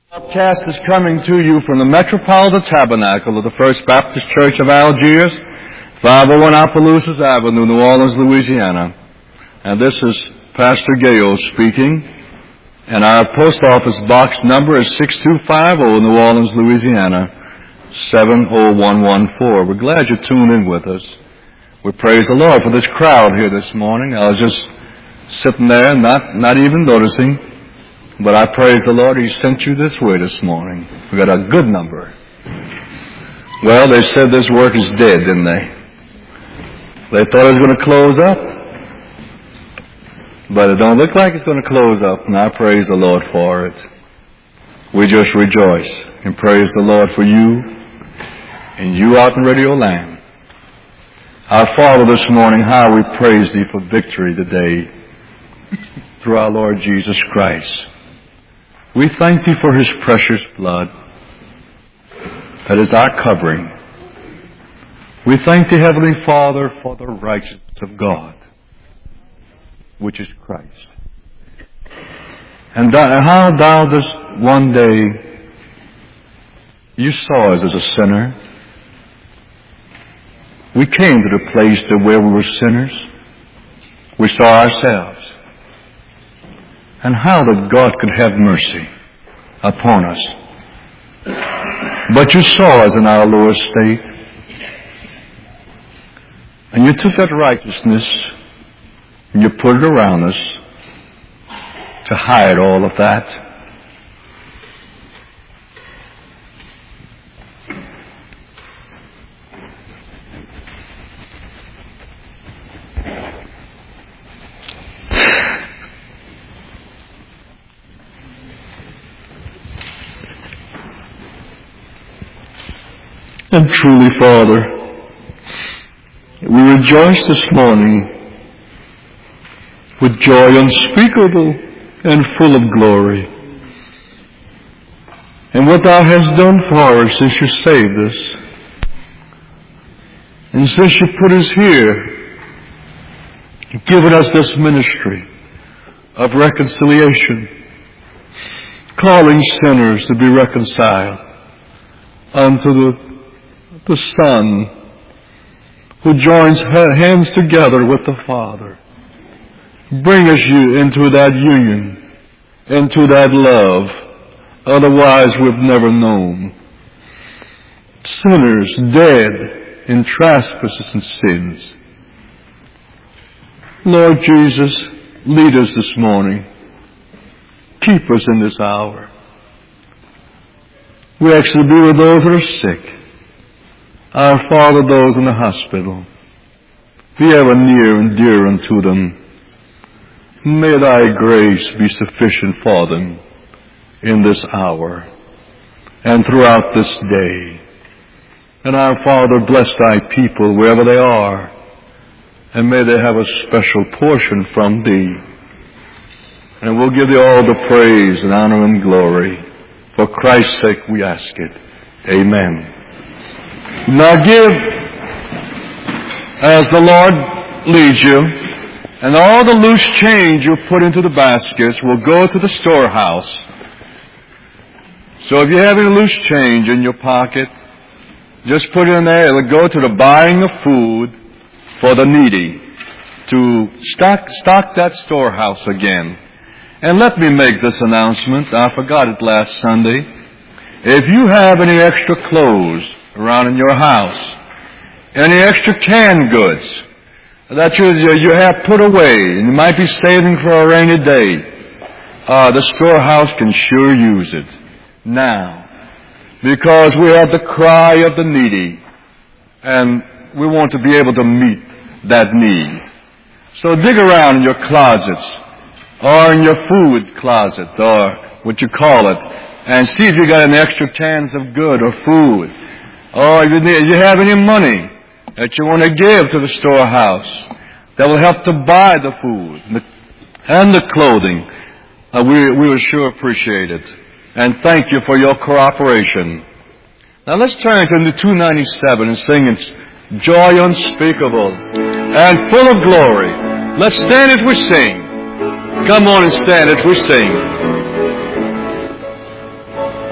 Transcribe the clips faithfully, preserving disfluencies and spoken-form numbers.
Broadcast is coming to you from the Metropolitan Tabernacle of the First Baptist Church of Algiers, five oh one Opelousas Avenue, New Orleans, Louisiana. And this is Pastor Gayo speaking. And our post office box number is six two five zero, New Orleans, Louisiana, seven oh one one four. We're glad you tuned in with us. We praise the Lord for this crowd here this morning. I was just sitting there, not, not even noticing. But I praise the Lord, He sent you this way this morning. We got a good number. Well, they said this work is dead, didn't they? They thought it was going to close up. But it don't look like it's going to close up, and I praise the Lord for it. We just rejoice and praise the Lord for you and you out in Radio Land. Our Father, this morning, how we praise Thee for victory today through our Lord Jesus Christ. We thank Thee for His precious blood that is our covering. We thank Thee, Heavenly Father, for the righteousness of God, which is Christ. And how Thou dost one day, You saw us as a sinner. We came to the place to where we were sinners. We saw ourselves. And how that God could have mercy upon us. But You saw us in our lower state. And You took that righteousness and You put it around us to hide all of that. And truly, Father, we rejoice this morning with joy unspeakable and full of glory. And what Thou hast done for us since You saved us, and since You put us here, given us this ministry of reconciliation, calling sinners to be reconciled unto the the Son, who joins hands together with the Father. Bring us you into that union, into that love, otherwise we've never known. Sinners dead in trespasses and sins. Lord Jesus, lead us this morning. Keep us in this hour. We ask You to be with those that are sick. Our Father, those in the hospital, be ever near and dear unto them. May Thy grace be sufficient for them in this hour and throughout this day. And our Father, bless Thy people wherever they are, and may they have a special portion from Thee. And we'll give Thee all the praise and honor and glory. For Christ's sake we ask it. Amen. Now give as the Lord leads you, and all the loose change you put into the baskets will go to the storehouse. So if you have any loose change in your pocket, just put it in there. It'll go to the buying of food for the needy, to stock, stock that storehouse again. And let me make this announcement. I forgot it last Sunday. If you have any extra clothes around in your house, any extra canned goods that you, you have put away, and you might be saving for a rainy day, uh, the storehouse can sure use it now, because we have the cry of the needy, and we want to be able to meet that need. So dig around in your closets, or in your food closet, or what you call it, and see if you got any extra cans of good or food. Or if you have any money that you want to give to the storehouse that will help to buy the food and the clothing, uh, we, we will sure appreciate it. And thank you for your cooperation. Now let's turn to two ninety-seven and sing It's Joy Unspeakable and Full of Glory. Let's stand as we sing. Come on and stand as we sing.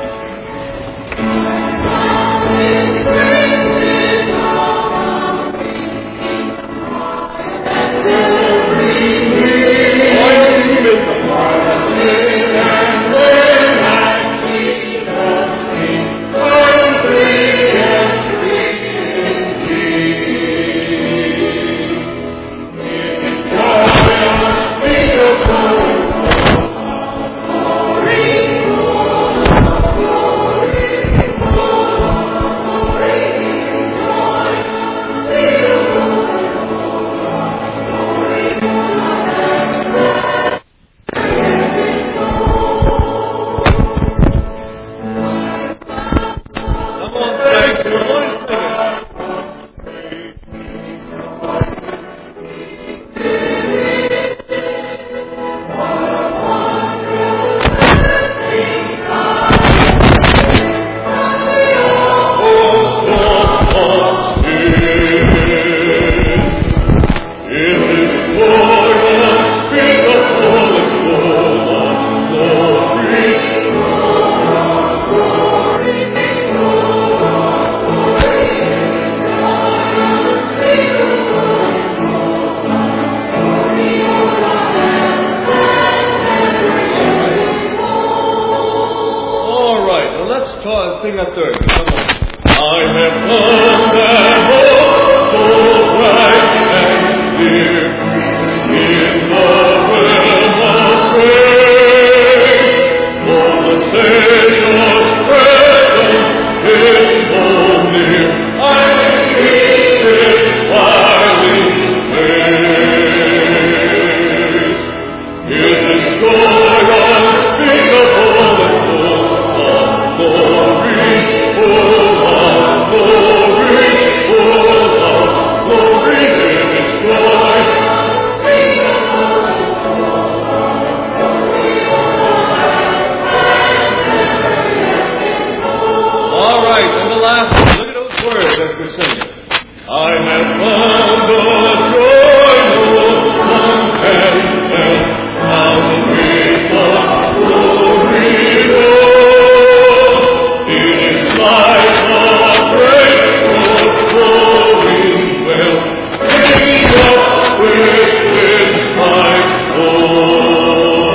we sing it. I have found the joy of contentment, now the river glory road. It is like a breakthrough flowing well, bringing up within my soul.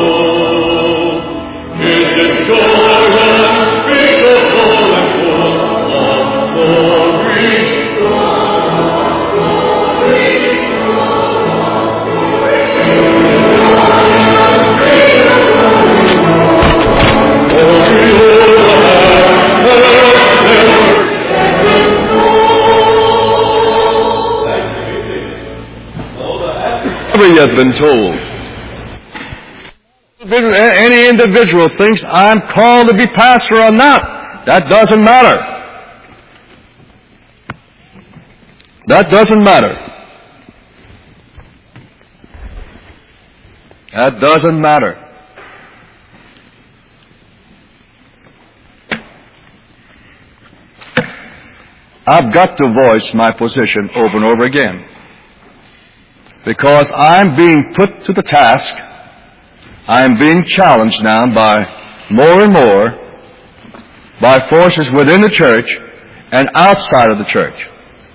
It is joy unspeakable and full of glory. Never yet been told. Any individual thinks I'm called to be pastor or not. That doesn't matter. That doesn't matter. That doesn't matter. I've got to voice my position over and over again, because I'm being put to the task. I'm being challenged now by more and more by forces within the church and outside of the church.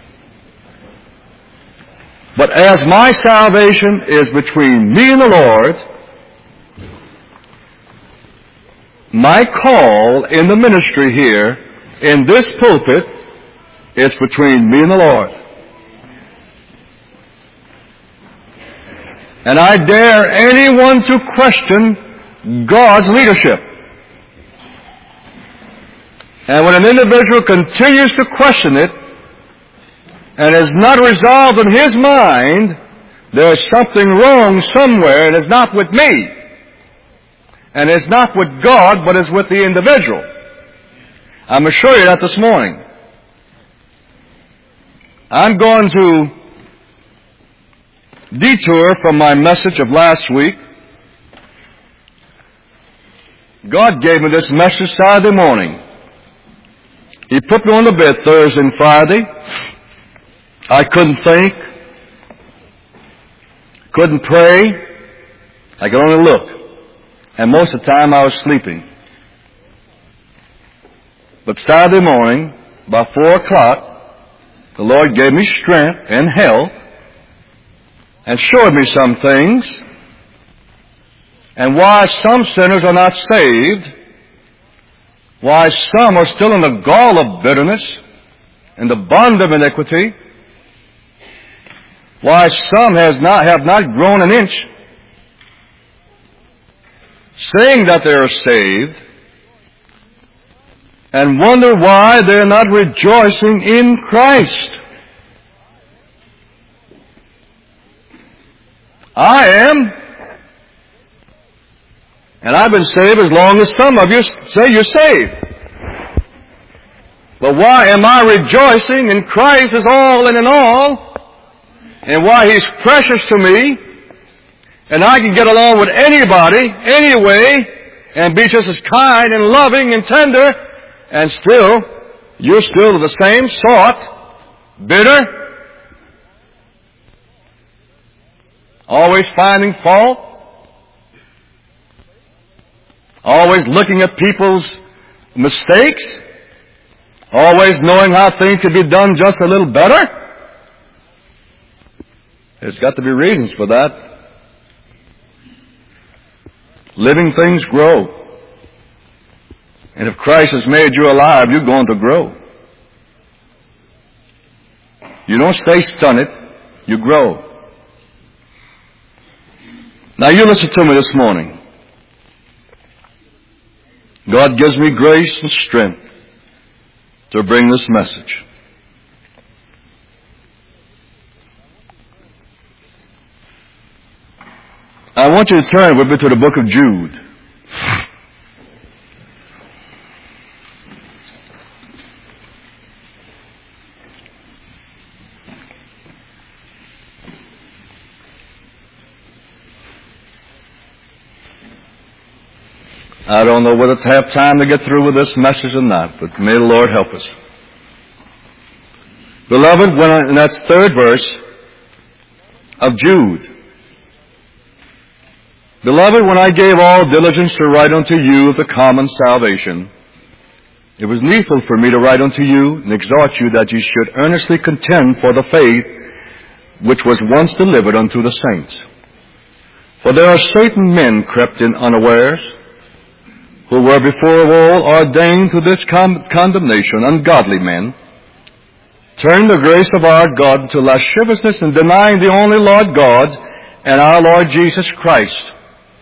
But as my salvation is between me and the Lord, my call in the ministry here, in this pulpit, is between me and the Lord. And I dare anyone to question God's leadership. And when an individual continues to question it, and is not resolved in his mind, there's something wrong somewhere, and it's not with me. And it's not with God, but it's with the individual. I'm going to show you that this morning. I'm going to detour from my message of last week. God gave me this message Saturday morning. He put me on the bed Thursday and Friday. I couldn't think, couldn't pray. I could only look. And most of the time I was sleeping. But Saturday morning, about four o'clock, the Lord gave me strength and health and showed me some things, and why some sinners are not saved, why some are still in the gall of bitterness and the bond of iniquity, why some has not, have not grown an inch, saying that they are saved, and wonder why they're not rejoicing in Christ. I am. And I've been saved as long as some of you say you're saved. But why am I rejoicing in Christ as all and in all, and why He's precious to me, and I can get along with anybody, anyway, and be just as kind and loving and tender, and still, you're still the same sort, bitter, always finding fault, always looking at people's mistakes, always knowing how things could be done just a little better. There's got to be reasons for that. Living things grow. And if Christ has made you alive, you're going to grow. You don't stay stunted, you grow. Now you listen to me this morning. God gives me grace and strength to bring this message. I want you to turn with me to the book of Jude. I don't know whether to have time to get through with this message or not, but may the Lord help us. Beloved, when I, and that's third verse of Jude. Beloved, when I gave all diligence to write unto you of the common salvation, it was needful for me to write unto you and exhort you that you should earnestly contend for the faith which was once delivered unto the saints. For there are certain men crept in unawares, who were before of all ordained to this con- condemnation, ungodly men, turning the grace of our God to lasciviousness and denying the only Lord God and our Lord Jesus Christ.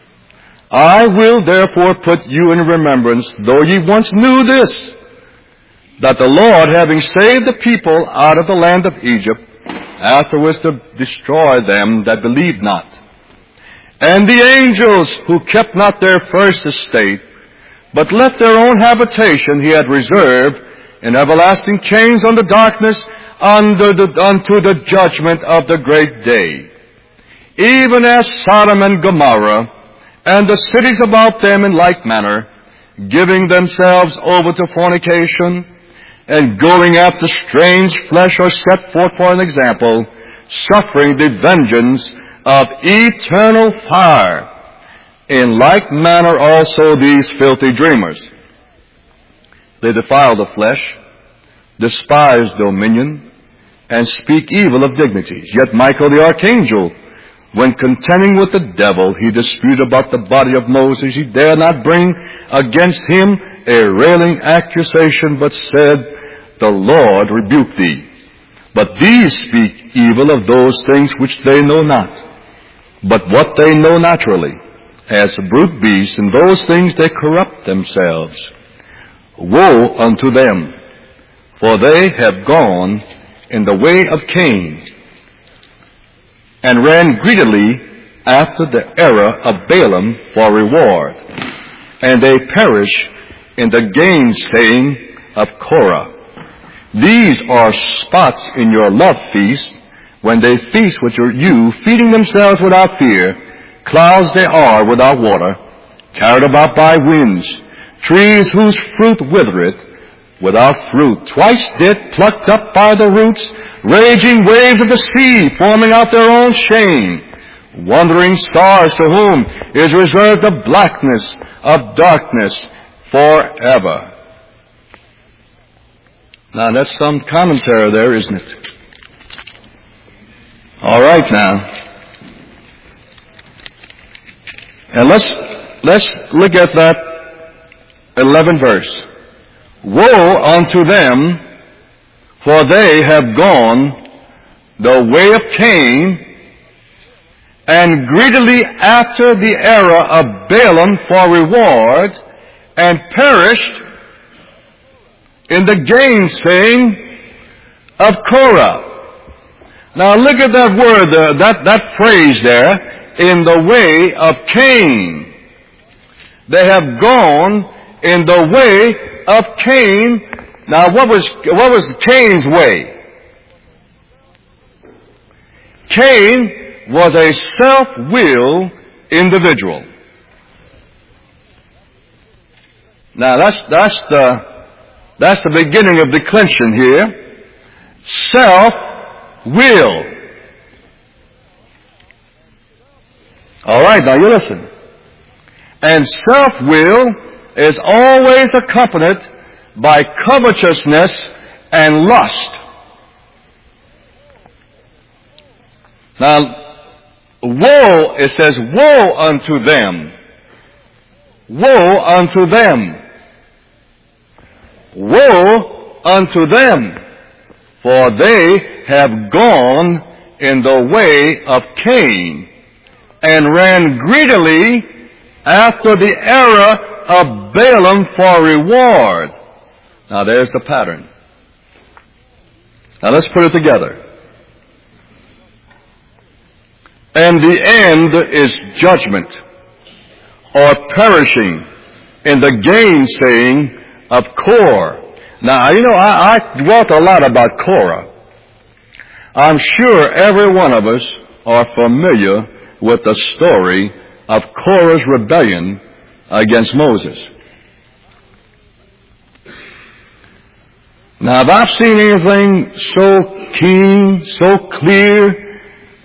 I will therefore put you in remembrance, though ye once knew this, that the Lord, having saved the people out of the land of Egypt, afterwards to destroy them that believed not, and the angels who kept not their first estate, but left their own habitation, he had reserved in everlasting chains under darkness under the, unto the judgment of the great day. Even as Sodom and Gomorrah, and the cities about them in like manner, giving themselves over to fornication, and going after strange flesh, are set forth for an example, suffering the vengeance of eternal fire. In like manner also these filthy dreamers. They defile the flesh, despise dominion, and speak evil of dignities. Yet Michael the archangel, when contending with the devil, he disputed about the body of Moses. He dare not bring against him a railing accusation, but said, the Lord rebuke thee. But these speak evil of those things which they know not, but what they know naturally, as brute beasts, in those things they corrupt themselves. Woe unto them, for they have gone in the way of Cain, and ran greedily after the error of Balaam for reward, and they perish in the gainsaying of Korah. These are spots in your love feast, when they feast with your, you, feeding themselves without fear. Clouds they are without water, carried about by winds, trees whose fruit withereth, without fruit, twice dead, plucked up by the roots, raging waves of the sea, forming out their own shame, wandering stars to whom is reserved the blackness of darkness forever. Now that's some commentary there, isn't it? All right now. And let's, let's look at that eleventh verse. Woe unto them, for they have gone the way of Cain, and greedily after the error of Balaam for reward, and perished in the gainsaying of Korah. Now look at that word, uh, that, that phrase there, in the way of Cain. They have gone in the way of Cain. Now what was, what was Cain's way? Cain was a self-willed individual. Now that's, that's the, that's the beginning of declension here. Self-will. All right, now you listen. And self-will is always accompanied by covetousness and lust. Now, woe, it says, woe unto them. Woe unto them. Woe unto them, for they have gone in the way of Cain, and ran greedily after the error of Balaam for reward. Now there's the pattern. Now let's put it together. And the end is judgment, or perishing in the gainsaying of Korah. Now, you know, I, I dwelt a lot about Korah. I'm sure every one of us are familiar with the story of Korah's rebellion against Moses. Now, if I've seen anything so keen, so clear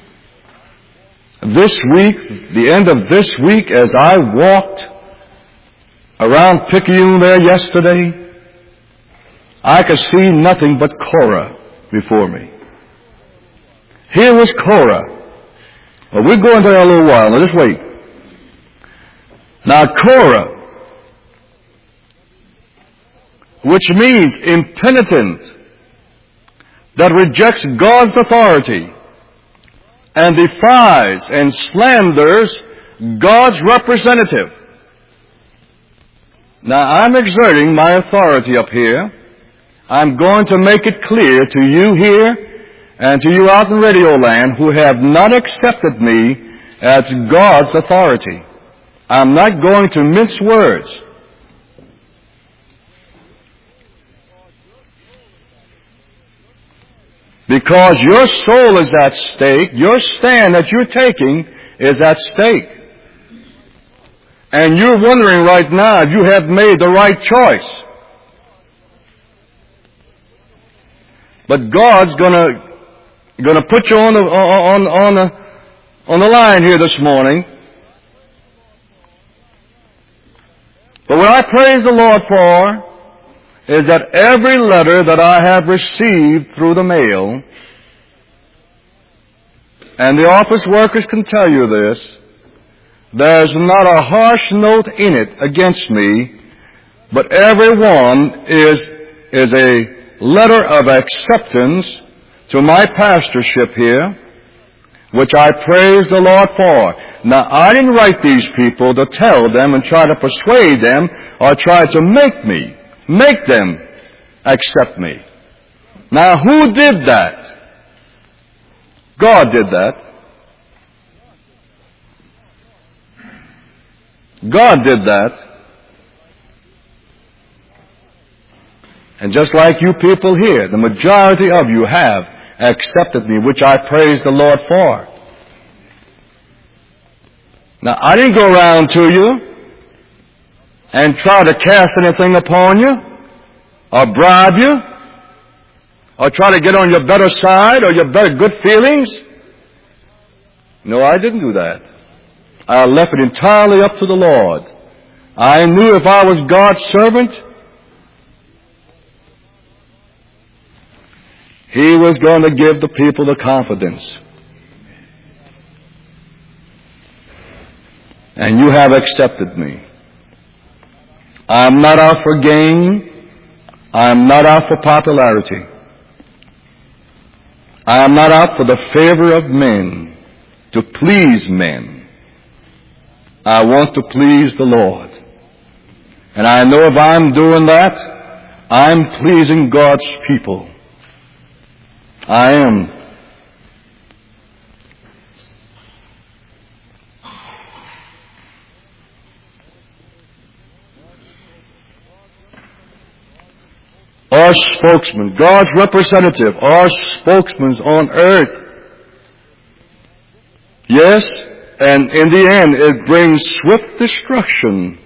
this week, the end of this week, as I walked around Picayune there yesterday, I could see nothing but Korah before me. Here was Korah. Well, we'll go into that in a little while. Now, just wait. Now, Korah, which means impenitent, that rejects God's authority and defies and slanders God's representative. Now, I'm exerting my authority up here. I'm going to make it clear to you here and to you out in Radio Land who have not accepted me as God's authority. I'm not going to mince words. Because your soul is at stake, your stand that you're taking is at stake. And you're wondering right now if you have made the right choice. But God's gonna gonna put you on the on on the on the line here this morning. But what I praise the Lord for is that every letter that I have received through the mail, and the office workers can tell you this, there's not a harsh note in it against me, but every one is, is a letter of acceptance to my pastorship here, which I praise the Lord for. Now, I didn't write these people to tell them and try to persuade them or try to make me Make them accept me. Now, who did that? God did that. God did that. And just like you people here, the majority of you have accepted me, which I praise the Lord for. Now, I didn't go around to you and try to cast anything upon you, or bribe you, or try to get on your better side, or your better good feelings. No, I didn't do that. I left it entirely up to the Lord. I knew if I was God's servant, He was going to give the people the confidence. And you have accepted me. I'm not out for gain. I'm not out for popularity. I'm not out for the favor of men, to please men. I want to please the Lord. And I know if I'm doing that, I'm pleasing God's people. I am. Our spokesman, God's representative, our spokesman on earth. Yes, and in the end it brings swift destruction.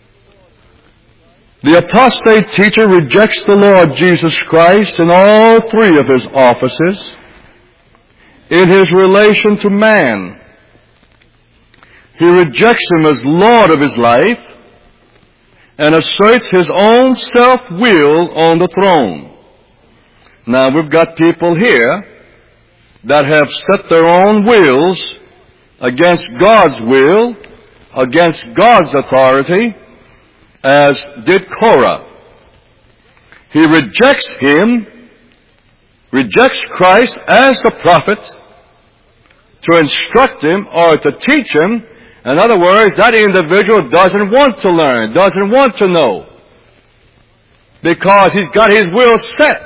The apostate teacher rejects the Lord Jesus Christ in all three of His offices. In His relation to man, he rejects Him as Lord of his life, and asserts his own self-will on the throne. Now, we've got people here that have set their own wills against God's will, against God's authority, as did Korah. He rejects Him, rejects Christ as the prophet to instruct him or to teach him. In other words, that individual doesn't want to learn, doesn't want to know, because he's got his will set.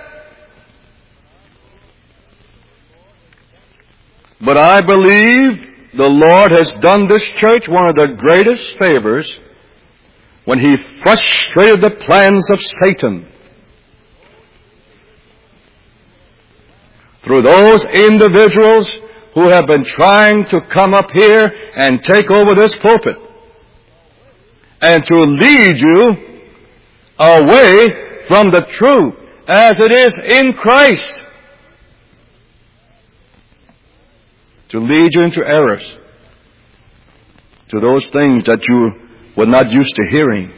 But I believe the Lord has done this church one of the greatest favors when He frustrated the plans of Satan through those individuals who have been trying to come up here and take over this pulpit and to lead you away from the truth as it is in Christ, to lead you into errors, to those things that you were not used to hearing.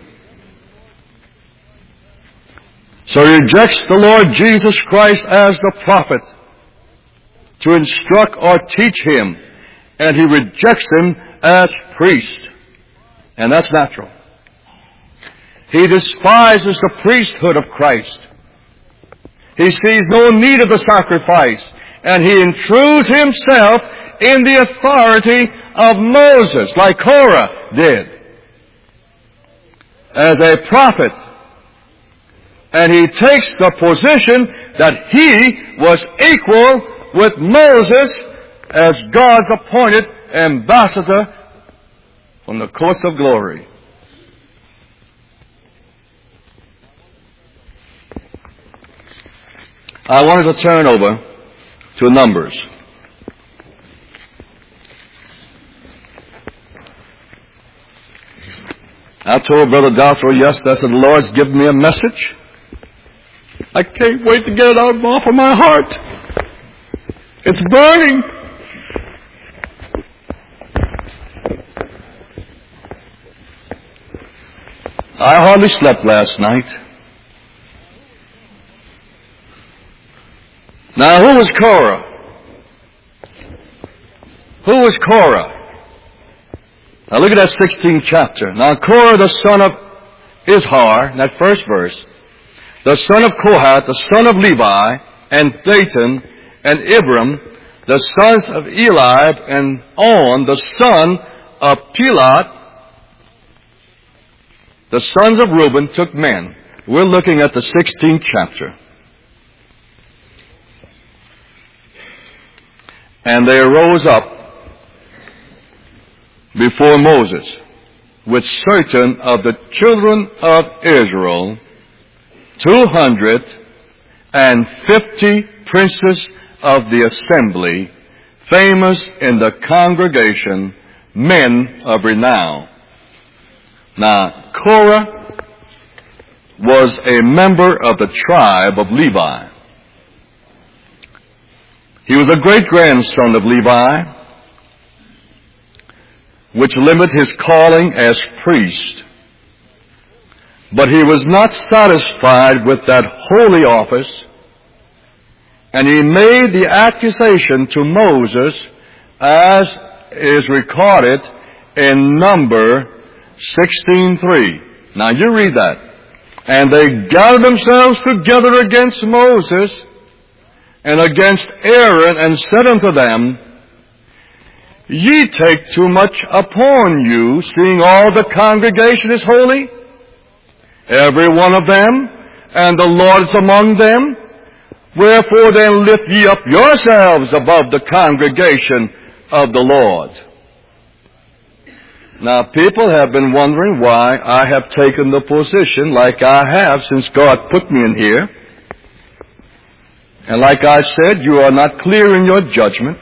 So he rejects the Lord Jesus Christ as the prophet to instruct or teach him, and he rejects him as priest. And that's natural. He despises the priesthood of Christ. He sees no need of the sacrifice, and he intrudes himself in the authority of Moses, like Korah did, as a prophet. And he takes the position that he was equal with Moses as God's appointed ambassador from the courts of glory. I wanted to turn over to Numbers. I told Brother Douthrow yesterday, I said, the Lord's given me a message. I can't wait to get it out off of my heart. It's burning. I hardly slept last night. Now, who was Korah? Who was Korah? Now, look at that sixteenth chapter. Now, Korah, the son of Izhar, that first verse, the son of Kohath, the son of Levi, and Dathan, and Abiram, the sons of Eliab, and On, the son of Pelat, the sons of Reuben, took men. We're looking at the sixteenth chapter. And they arose up before Moses with certain of the children of Israel, two hundred and fifty princes of the assembly, famous in the congregation, men of renown. Now, Korah was a member of the tribe of Levi. He was a great-grandson of Levi, which limited his calling as priest. But he was not satisfied with that holy office, and he made the accusation to Moses, as is recorded in Number sixteen three. Now you read that. And they gathered themselves together against Moses and against Aaron, and said unto them, Ye take too much upon you, seeing all the congregation is holy, every one of them, and the Lord is among them. Wherefore then lift ye up yourselves above the congregation of the Lord. Now, people have been wondering why I have taken the position like I have since God put me in here. And like I said, you are not clear in your judgment.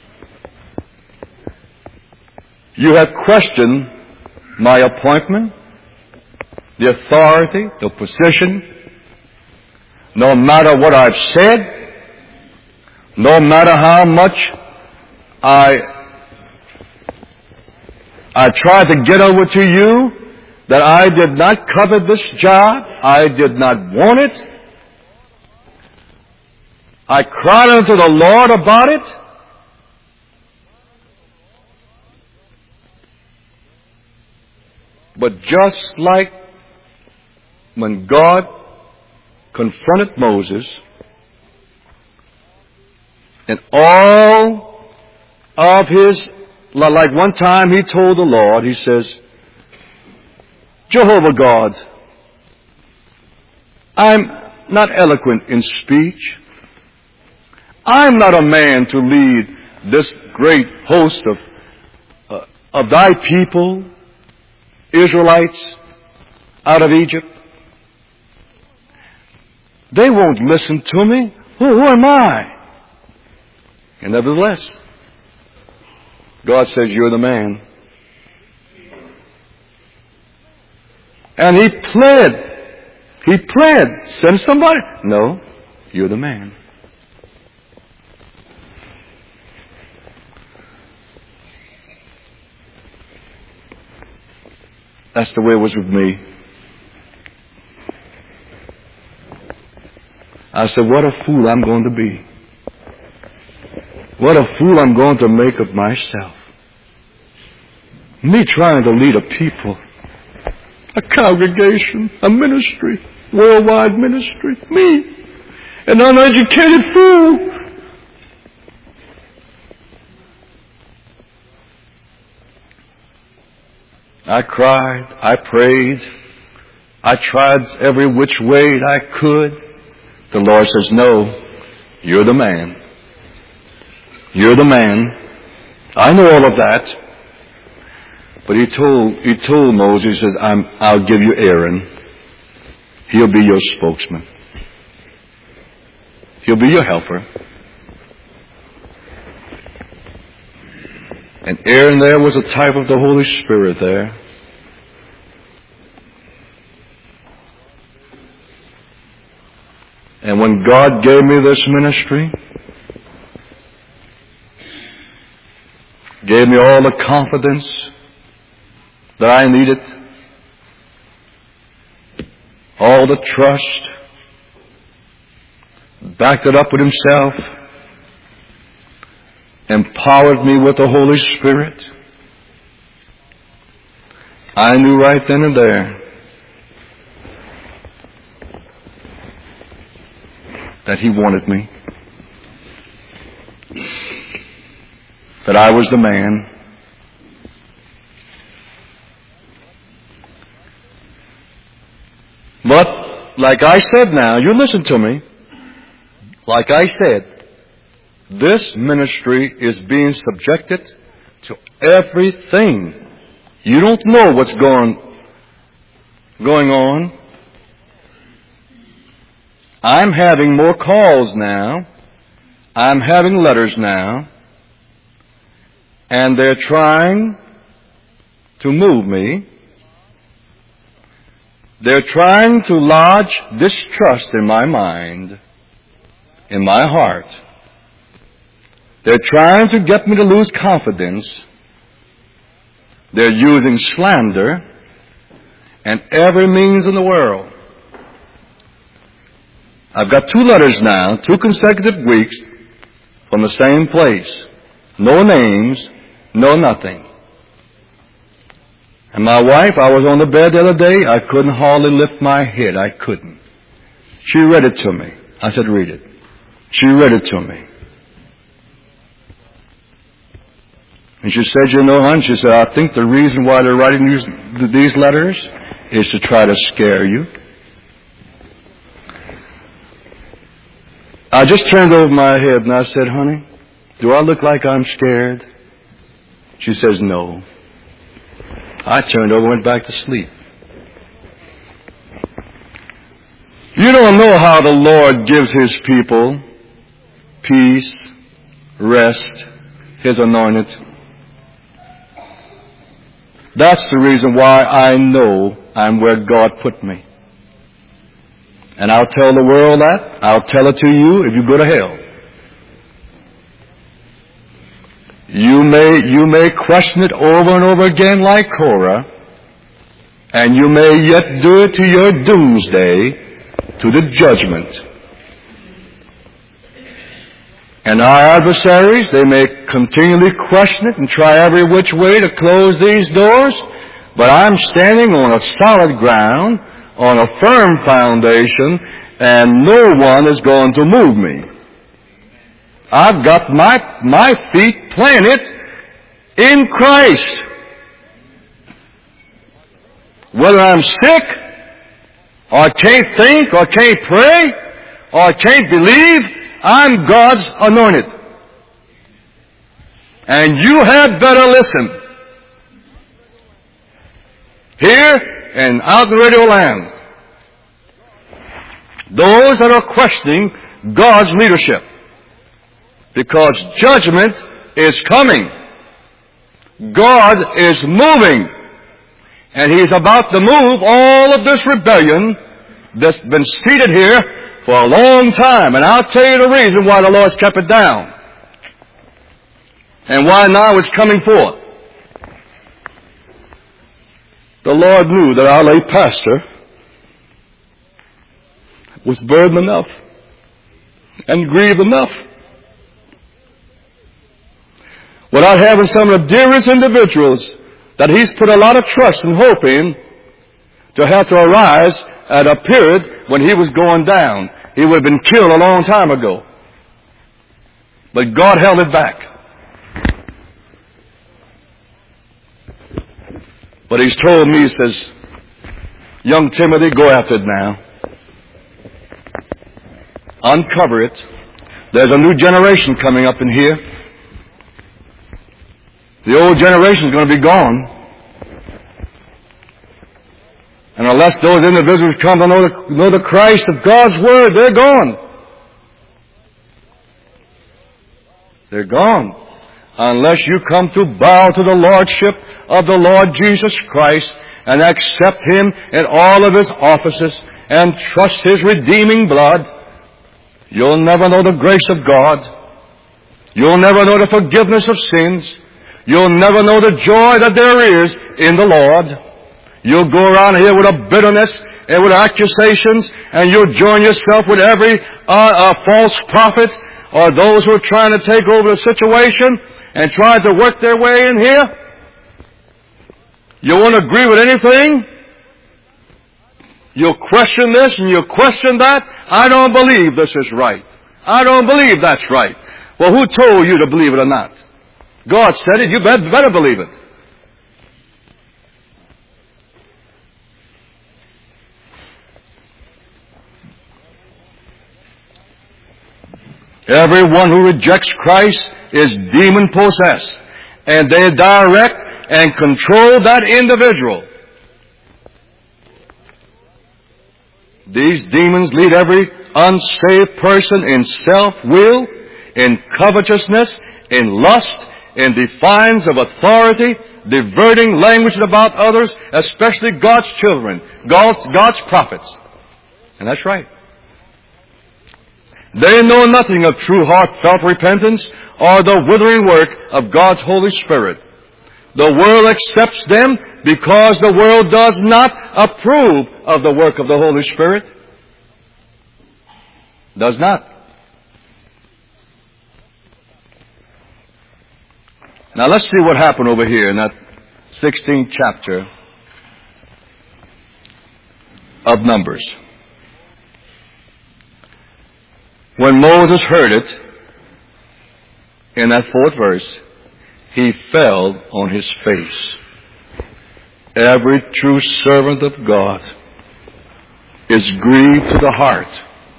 You have questioned my appointment, the authority, the position. No matter what I've said, no matter how much I I tried to get over to you that I did not covet this job, I did not want it. I cried unto the Lord about it. But just like when God confronted Moses, and all of his, like one time he told the Lord, he says, Jehovah God, I'm not eloquent in speech. I'm not a man to lead this great host of, uh, of thy people, Israelites, out of Egypt. They won't listen to me. Who, who am I? And nevertheless, God says, you're the man. And he pled He pled. Send somebody. No, you're the man. That's the way it was with me. I said, what a fool I'm going to be. What a fool I'm going to make of myself. Me trying to lead a people, a congregation, a ministry, worldwide ministry. Me, an uneducated fool. I cried, I prayed, I tried every which way I could. The Lord says, no, you're the man. You're the man. I know all of that. But he told, he told Moses, he says, I'm, I'll give you Aaron. He'll be your spokesman. He'll be your helper. And Aaron there was a type of the Holy Spirit there. And when God gave me this ministry, gave me all the confidence that I needed, all the trust, backed it up with Himself, empowered me with the Holy Spirit, I knew right then and there that He wanted me, that I was the man. But, like I said now, you listen to me, like I said, this ministry is being subjected to everything. You don't know what's going, going on. I'm having more calls now. I'm having letters now. And they're trying to move me. They're trying to lodge distrust in my mind, in my heart. They're trying to get me to lose confidence. They're using slander and every means in the world. I've got two letters now, two consecutive weeks from the same place. No names, no nothing. And my wife, I was on the bed the other day, I couldn't hardly lift my head. I couldn't. She read it to me. I said, read it. She read it to me. And she said, you know, hon, she said, I think the reason why they're writing these, these letters is to try to scare you. I just turned over my head and I said, honey, do I look like I'm scared? She says, no. I turned over and went back to sleep. You don't know how the Lord gives His people peace, rest, His anointed. That's the reason why I know I'm where God put me. And I'll tell the world that. I'll tell it to you if you go to hell. You may, you may question it over and over again like Korah, and you may yet do it to your doomsday, to the judgment. And our adversaries, they may continually question it and try every which way to close these doors, but I'm standing on a solid ground, on a firm foundation, and no one is going to move me. I've got my, my feet planted in Christ. Whether I'm sick, or can't think, or can't pray, or can't believe, I'm God's anointed. And you had better listen. Here and out in radio land, those that are questioning God's leadership, because judgment is coming. God is moving. And He's about to move all of this rebellion that's been seated here for a long time. And I'll tell you the reason why the Lord's kept it down. And why now it's coming forth. The Lord knew that our late pastor was burdened enough and grieved enough without having some of the dearest individuals that he's put a lot of trust and hope in to have to arise at a period when he was going down. He would have been killed a long time ago. But God held it back. But he's told me, he says, young Timothy, go after it now. Uncover it. There's a new generation coming up in here. The old generation is going to be gone. And unless those individuals come to know the, know the Christ of God's Word, they're gone. They're gone. Unless you come to bow to the Lordship of the Lord Jesus Christ and accept Him in all of His offices and trust His redeeming blood, you'll never know the grace of God. You'll never know the forgiveness of sins. You'll never know the joy that there is in the Lord. You'll go around here with a bitterness and with accusations, and you'll join yourself with every uh, uh, false prophet or those who are trying to take over the situation and try to work their way in here. You won't agree with anything. You'll question this and you'll question that. I don't believe this is right. I don't believe that's right. Well, who told you to believe it or not? God said it. You better, better believe it. Everyone who rejects Christ is demon-possessed, and they direct and control that individual. These demons lead every unsaved person in self-will, in covetousness, in lust, in defiance of authority, diverting language about others, especially God's children, God's, God's prophets. And that's right. They know nothing of true heartfelt repentance or the withering work of God's Holy Spirit. The world accepts them because the world does not approve of the work of the Holy Spirit. Does not. Now let's see what happened over here in that sixteenth chapter of Numbers. When Moses heard it, in that fourth verse, he fell on his face. Every true servant of God is grieved to the heart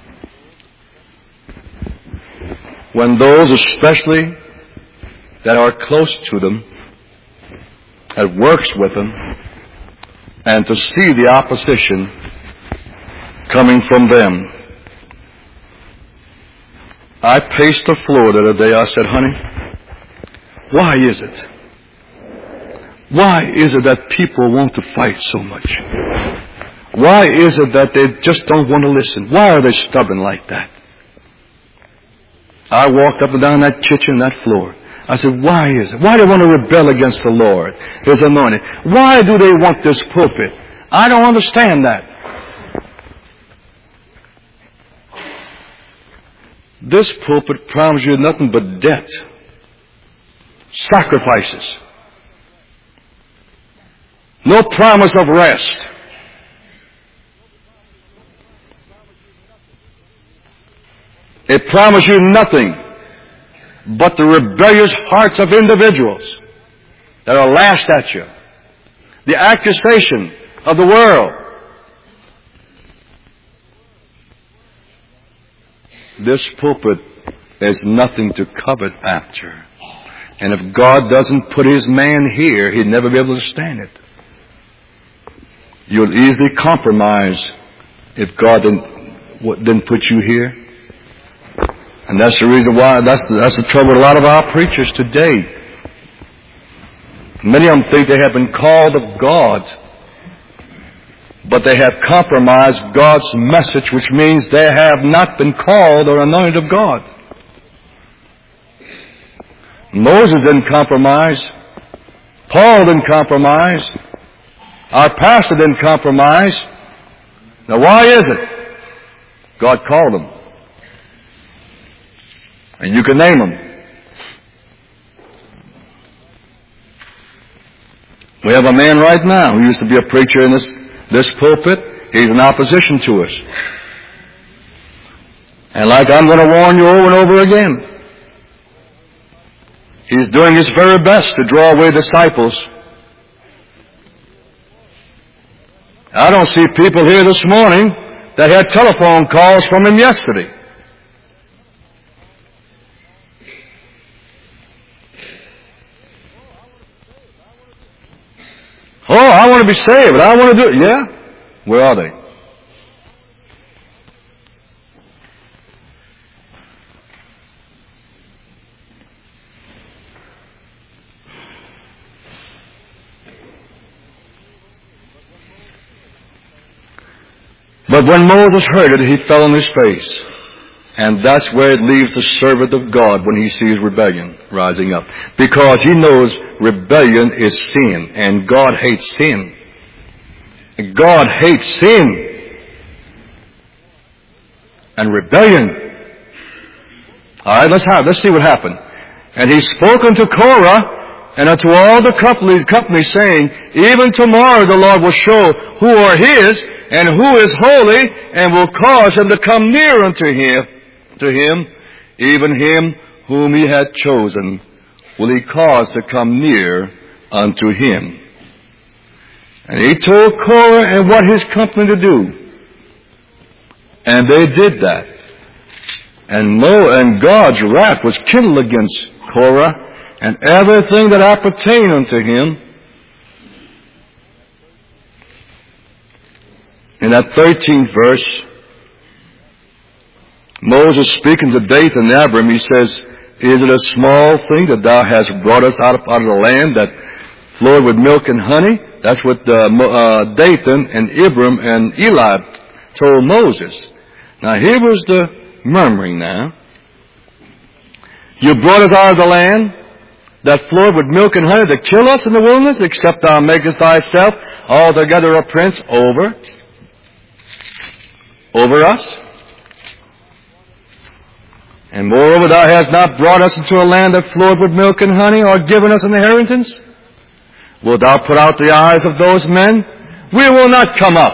when those especially that are close to them, that works with them, and to see the opposition coming from them. I paced the floor the other day. I said, honey, why is it? Why is it that people want to fight so much? Why is it that they just don't want to listen? Why are they stubborn like that? I walked up and down that kitchen, that floor. I said, why is it? Why do they want to rebel against the Lord, His anointing? Why do they want this pulpit? I don't understand that. This pulpit promises you nothing but debt, sacrifices, no promise of rest. It promises you nothing but the rebellious hearts of individuals that are lashed at you, the accusation of the world. This pulpit is nothing to covet after. And if God doesn't put His man here, He'd never be able to stand it. You'll easily compromise if God didn't, didn't put you here. And that's the reason why, that's the, that's the trouble with a lot of our preachers today. Many of them think they have been called of God, but they have compromised God's message, which means they have not been called or anointed of God. Moses didn't compromise. Paul didn't compromise. Our pastor didn't compromise. Now why is it? God called them. And you can name them. We have a man right now who used to be a preacher in this, this pulpit. He's in opposition to us. And like I'm going to warn you over and over again, he's doing his very best to draw away disciples. I don't see people here this morning that had telephone calls from him yesterday. Oh, I want to be saved. I want to do it. Yeah? Where are they? But when Moses heard it, he fell on his face. And that's where it leaves the servant of God when he sees rebellion rising up. Because he knows rebellion is sin, and God hates sin. God hates sin and rebellion. All right, let's have, let's see what happened. And he spoke unto Korah and unto all the company, company saying, even tomorrow the Lord will show who are his and who is holy, and will cause him to come near unto him. To him, even him whom he had chosen, will he cause to come near unto him. And he told Korah and what his company to do. And they did that. And Mo and God's wrath was kindled against Korah and everything that appertained unto him. In that thirteenth verse, Moses speaking to Dathan and Abiram, he says, is it a small thing that thou hast brought us out of, out of the land that flowed with milk and honey? That's what uh, uh, Dathan and Abiram and Eli told Moses. Now here was the murmuring now. You brought us out of the land that flowed with milk and honey to kill us in the wilderness, except thou makest thyself altogether a prince over, over us. And moreover, thou hast not brought us into a land that flowed with milk and honey, or given us an inheritance. Wilt thou put out the eyes of those men? We will not come up.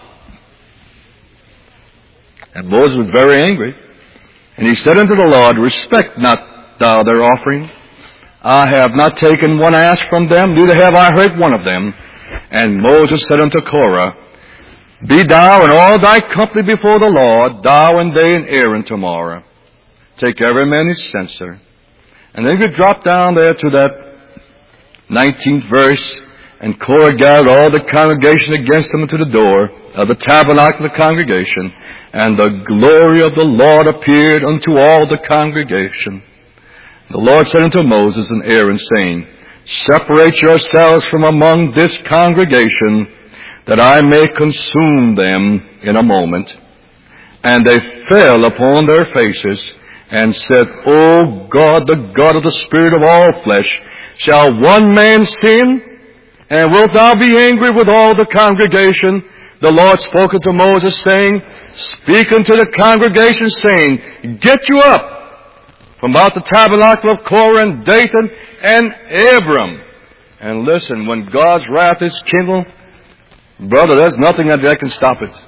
And Moses was very angry. And he said unto the Lord, respect not thou their offering. I have not taken one ass from them, neither have I hurt one of them. And Moses said unto Korah, be thou and all thy company before the Lord, thou and they and Aaron tomorrow. Take every man his censer. And then you drop down there to that nineteenth verse. And Korah gathered all the congregation against him to the door of the tabernacle of the congregation. And the glory of the Lord appeared unto all the congregation. The Lord said unto Moses and Aaron, saying, separate yourselves from among this congregation, that I may consume them in a moment. And they fell upon their faces, and said, O God, the God of the Spirit of all flesh, shall one man sin? And wilt thou be angry with all the congregation? The Lord spoke unto Moses, saying, speak unto the congregation, saying, get you up from out the tabernacle of Korah and Dathan and Abiram. And listen, when God's wrath is kindled, brother, there's nothing that can stop it.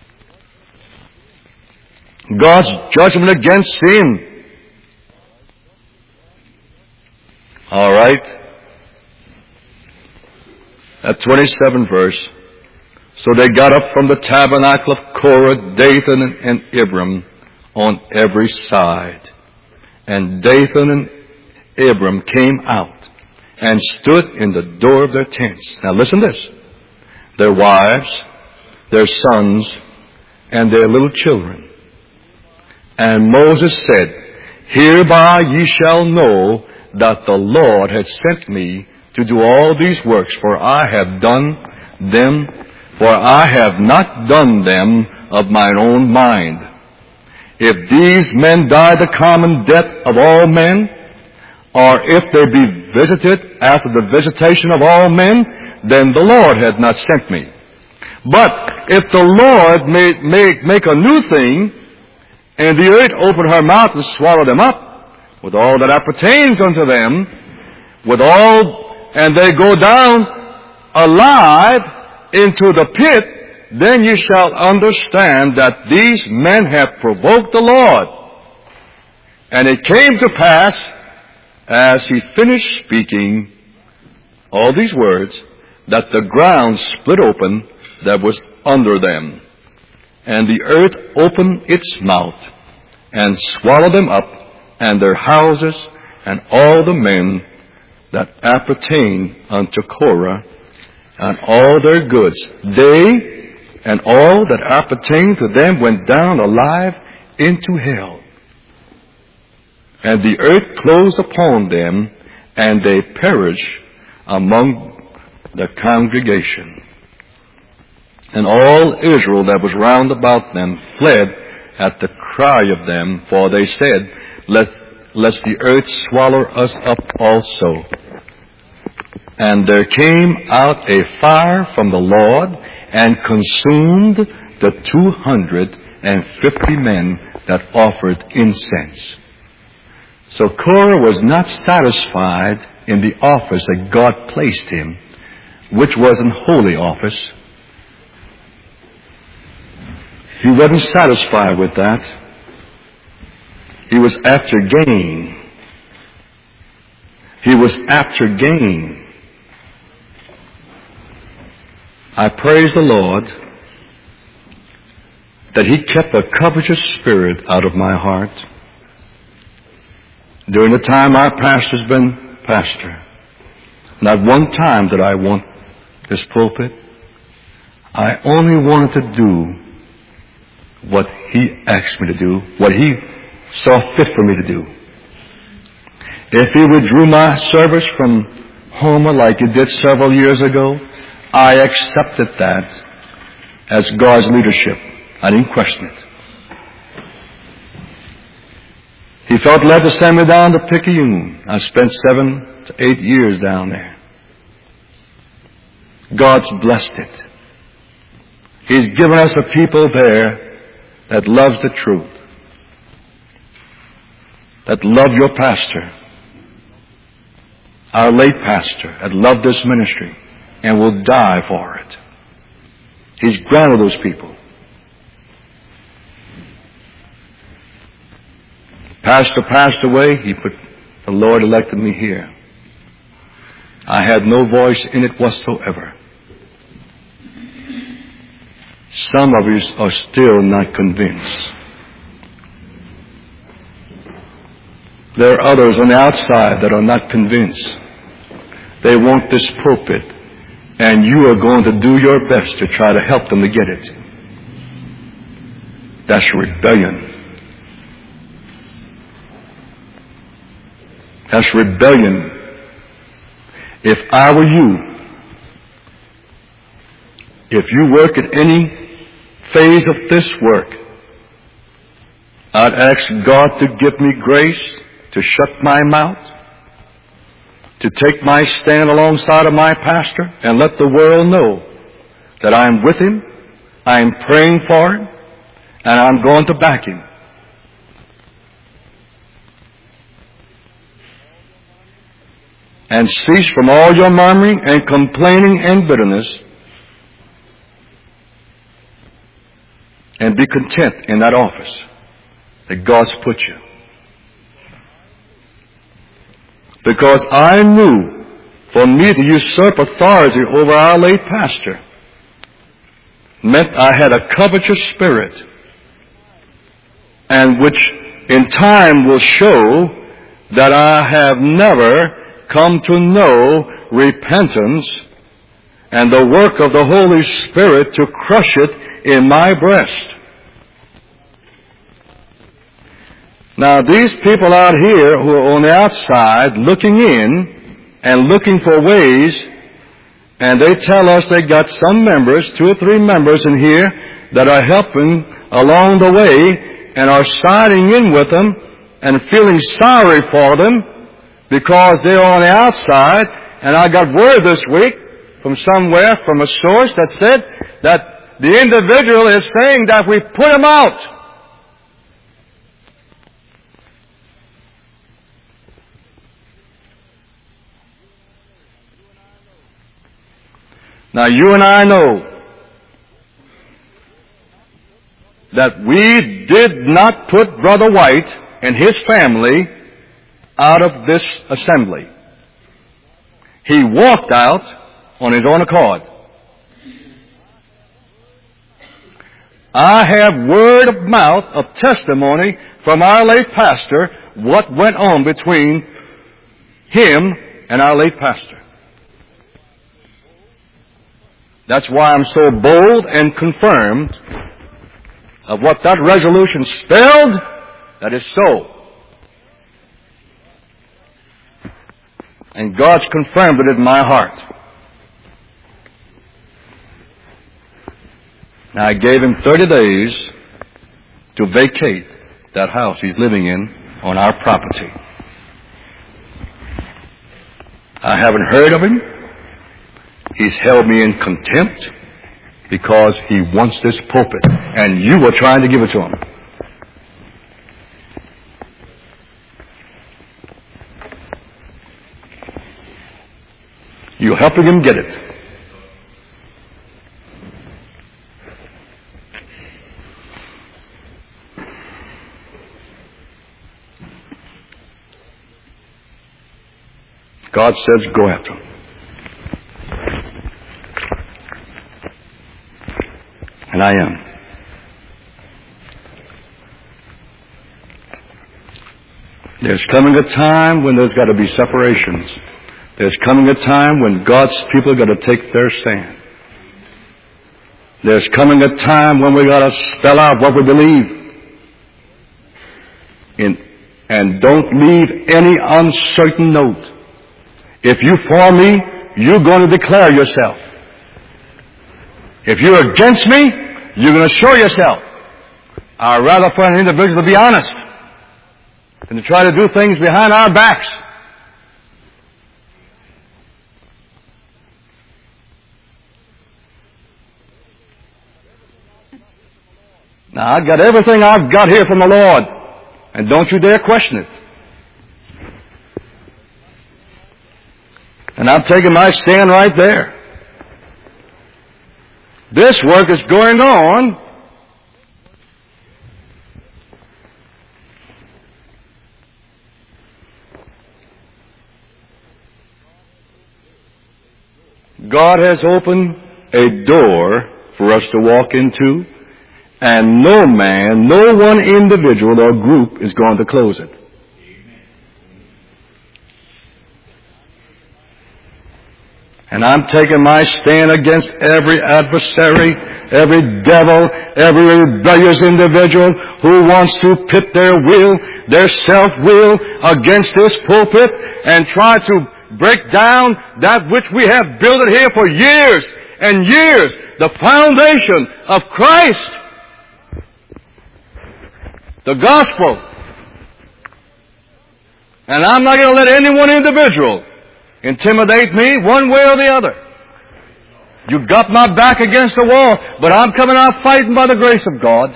God's judgment against sin. All right. At twenty-seventh verse. So they got up from the tabernacle of Korah, Dathan, and, and Abiram on every side. And Dathan and Abiram came out and stood in the door of their tents. Now listen to this. Their wives, their sons, and their little children. And Moses said, hereby ye shall know that the Lord had sent me to do all these works, for I have done them for I have not done them of mine own mind. If these men die the common death of all men, or if they be visited after the visitation of all men, then the Lord hath not sent me. But if the Lord may make, make a new thing, and the earth open her mouth and swallow them up, with all that appertains unto them, with all, and they go down alive into the pit, then you shall understand that these men have provoked the Lord. And it came to pass, as he finished speaking all these words, that the ground split open that was under them, and the earth opened its mouth, and swallowed them up, and their houses, and all the men that appertain unto Korah, and all their goods. They and all that appertained to them went down alive into hell. And the earth closed upon them, and they perished among the congregation. And all Israel that was round about them fled at the cry of them, for they said, Let, lest the earth swallow us up also. And there came out a fire from the Lord, and consumed the two hundred and fifty men that offered incense. So Korah was not satisfied in the office that God placed him, which was an holy office. He wasn't satisfied with that. He was after gain. He was after gain. I praise the Lord that He kept a covetous spirit out of my heart. During the time our pastor's been pastor, not one time did I want this pulpit. I only wanted to do what He asked me to do, what He saw fit for me to do. If He withdrew my service from Homer like He did several years ago, I accepted that as God's leadership. I didn't question it. He felt led to send me down to Picayune. I spent seven to eight years down there. God's blessed it. He's given us a people there that loves the truth, that love your pastor, our late pastor, that loved this ministry, and will die for it. He's granted those people. Pastor passed away. He put, the Lord elected me here. I had no voice in it whatsoever. Some of you are still not convinced. There are others on the outside that are not convinced. They want this pulpit, and you are going to do your best to try to help them to get it. That's rebellion. That's rebellion. If I were you, if you work at any phase of this work, I'd ask God to give me grace to shut my mouth, to take my stand alongside of my pastor and let the world know that I'm with him, I'm praying for him, and I'm going to back him. And cease from all your murmuring and complaining and bitterness, and be content in that office that God's put you. Because I knew for me to usurp authority over our late pastor meant I had a covetous spirit, and which in time will show that I have never come to know repentance and the work of the Holy Spirit to crush it in my breast. Now, these people out here who are on the outside looking in and looking for ways And they tell us they got some members, two or three members in here, that are helping along the way and are siding in with them and feeling sorry for them because they're on the outside. And I got word this week from somewhere, from a source that said that the individual is saying that we put him out. Now you and I know that we did not put Brother White and his family out of this assembly. He walked out on his own accord. I have word of mouth of testimony from our late pastor what went on between him and our late pastor. That's why I'm so bold and confirmed of what that resolution spelled, that is so. And God's confirmed it in my heart. Now I gave him thirty days to vacate that house he's living in on our property. I haven't heard of him. He's held me in contempt because he wants this pulpit, and you were trying to give it to him. You're helping him get it. God says, go after him. And I am. There's coming a time when there's got to be separations. There's coming a time when God's people are going to take their stand. There's coming a time when we got to spell out what we believe. In, and don't leave any uncertain note. If you for me, you're going to declare yourself. If you're against me, you're going to show yourself. I'd rather for an individual to be honest than to try to do things behind our backs. Now, I've got everything I've got here from the Lord, and don't you dare question it. And I'm taking my stand right there. This work is going on. God has opened a door for us to walk into, and no man, no one individual or group is going to close it. And I'm taking my stand against every adversary, every devil, every rebellious individual who wants to pit their will, their self-will against this pulpit and try to break down that which we have built here for years and years, the foundation of Christ, the gospel. And I'm not going to let any one individual intimidate me one way or the other. You got my back against the wall, but I'm coming out fighting by the grace of God.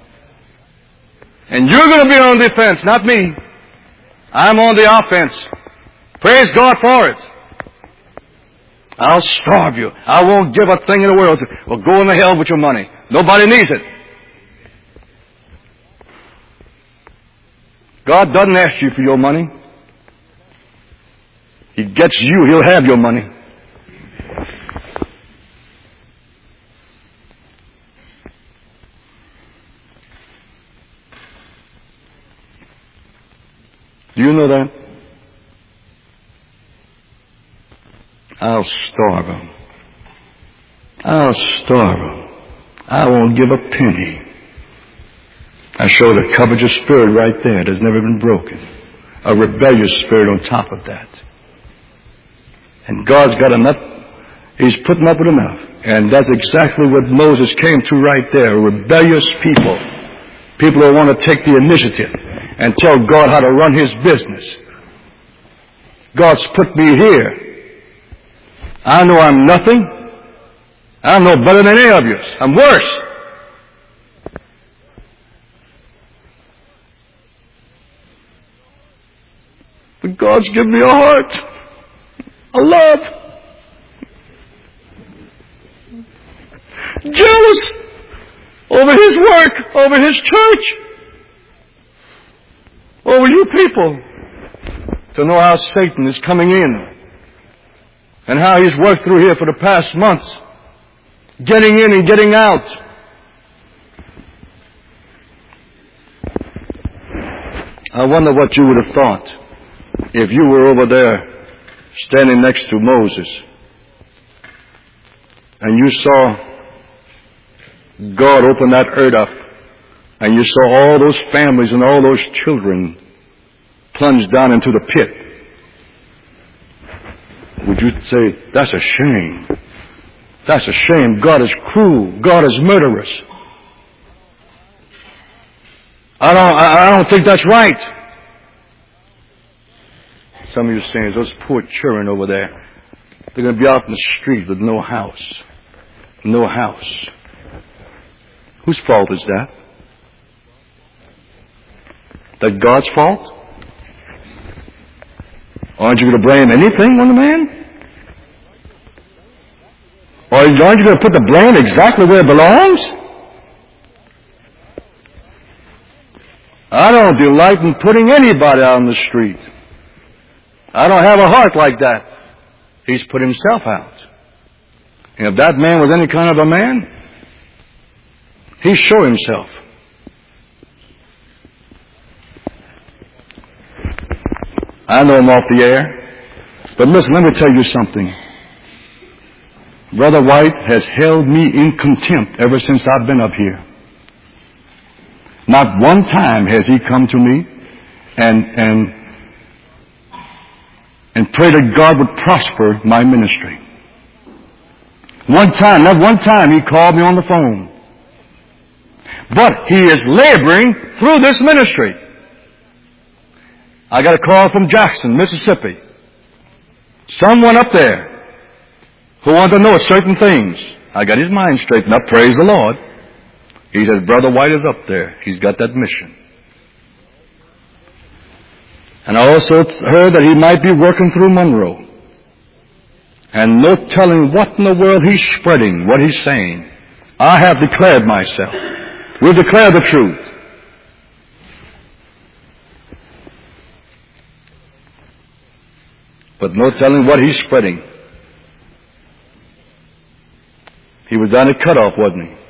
And you're going to be on defense, not me. I'm on the offense. Praise God for it. I'll starve you. I won't give a thing in the world. Well, go in the hell with your money. Nobody needs it. God doesn't ask you for your money. He gets you, He'll have your money. Do you know that? I'll starve them. I'll starve them. I won't give a penny. I show the covetous spirit right there that's never been broken. A rebellious spirit on top of that. And God's got enough He's putting up with enough. And that's exactly what Moses came to right there. Rebellious people. People who want to take the initiative and tell God how to run his business. God's put me here. I know I'm nothing. I'm no better than any of you. I'm worse. But God's given me a heart, a love, jealous over his work, over his church, over you people, to know how Satan is coming in and how he's worked through here for the past months, getting in and getting out. I wonder what you would have thought if you were over there standing next to Moses and you saw God open that earth up and you saw all those families and all those children plunged down into the pit. Would you say, that's a shame? That's a shame. God is cruel. God is murderous. I don't, I don't think that's right. Some of you are saying, those poor children over there, they're going to be out in the street with no house. No house. Whose fault is that? That God's fault? Aren't you going to blame anything on the man? Or aren't you going to put the blame exactly where it belongs? I don't delight in putting anybody out on the street. I don't have a heart like that. He's put himself out. And if that man was any kind of a man, he'd show himself. I know I'm off the air. But listen, let me tell you something. Brother White has held me in contempt ever since I've been up here. Not one time has he come to me and and and prayed that God would prosper my ministry. One time, not one time, he called me on the phone. But he is laboring through this ministry. I got a call from Jackson, Mississippi. Someone up there who wanted to know certain things. I got his mind straightened up, praise the Lord. He says, Brother White is up there. He's got that mission. And I also heard that he might be working through Monroe. And no telling what in the world he's spreading, what he's saying. I have declared myself. We'll declare the truth. But no telling what he's spreading. He was down at Cutoff, wasn't he?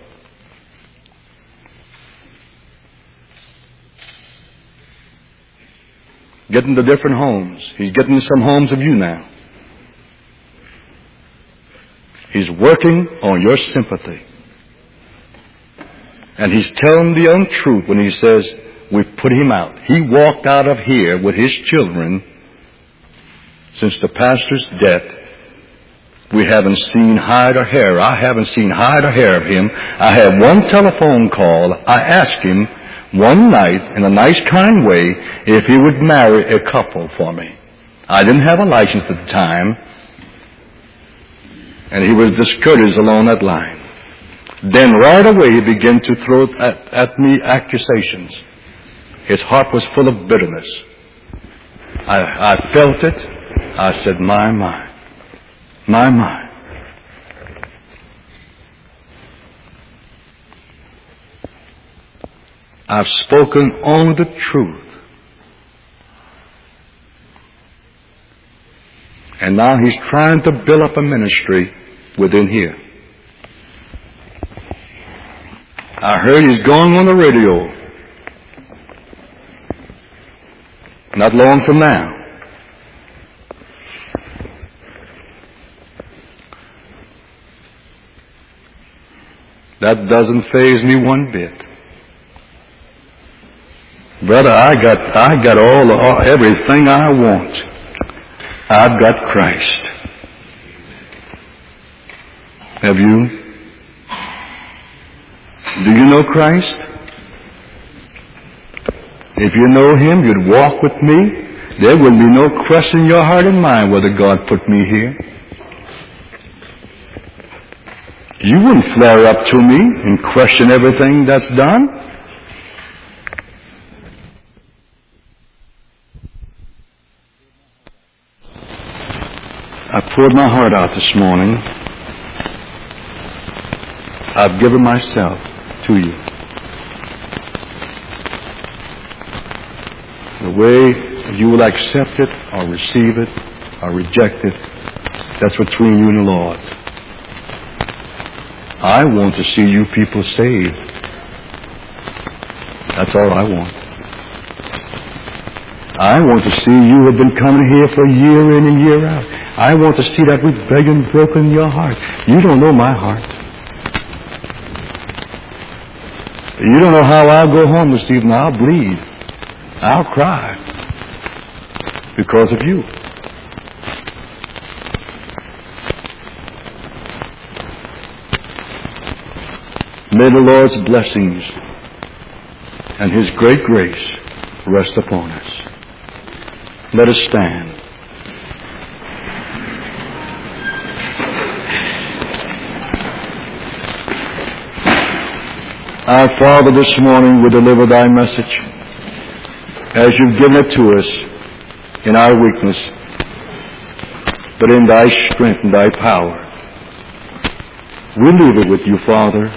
Getting to different homes. He's getting to some homes of you now. He's working on your sympathy. And he's telling the untruth when he says, we put him out. He walked out of here with his children since the pastor's death. We haven't seen hide or hair. I haven't seen hide or hair of him. I had one telephone call. I asked him one night in a nice, kind way if he would marry a couple for me. I didn't have a license at the time. And he was discourteous along that line. Then right away he began to throw at, at me accusations. His heart was full of bitterness. I, I felt it. I said, my, my, my, my. I've spoken only the truth. And now he's trying to build up a ministry within here. I heard he's going on the radio. Not long from now. That doesn't faze me one bit. Brother, I got I got all, all everything I want. I've got Christ. Have you? Do you know Christ? If you know Him, you'd walk with me. There will be no question in your heart and mind whether God put me here. You wouldn't flare up to me and question everything that's done. I poured my heart out this morning. I've given myself to you. The way you will accept it or receive it or reject it, that's between you and the Lord. I want to see you people saved. That's all I want. I want to see you have been coming here for year in and year out. I want to see that rebellion broken in your heart. You don't know my heart. You don't know how I'll go home this evening. I'll bleed. I'll cry because of you. May the Lord's blessings and His great grace rest upon us. Let us stand. Our Father, this morning we deliver Thy message as You've given it to us in our weakness, but in Thy strength and Thy power. We leave it with You, Father,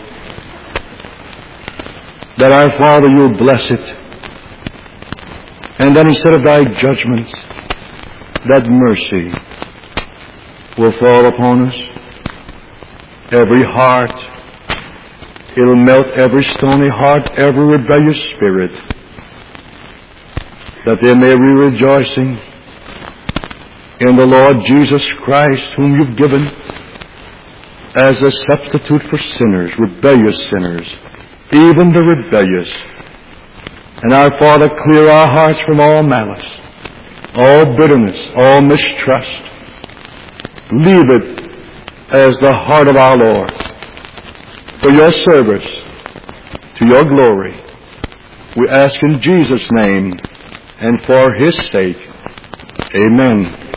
that our Father, You'll bless it, and that instead of Thy judgments, that mercy will fall upon us. Every heart, it'll melt every stony heart, every rebellious spirit, that there may be rejoicing in the Lord Jesus Christ, whom You've given as a substitute for sinners, rebellious sinners, even the rebellious. And our Father, clear our hearts from all malice, all bitterness, all mistrust. Leave it as the heart of our Lord for Your service, to Your glory. We ask in Jesus' name and for His sake. Amen.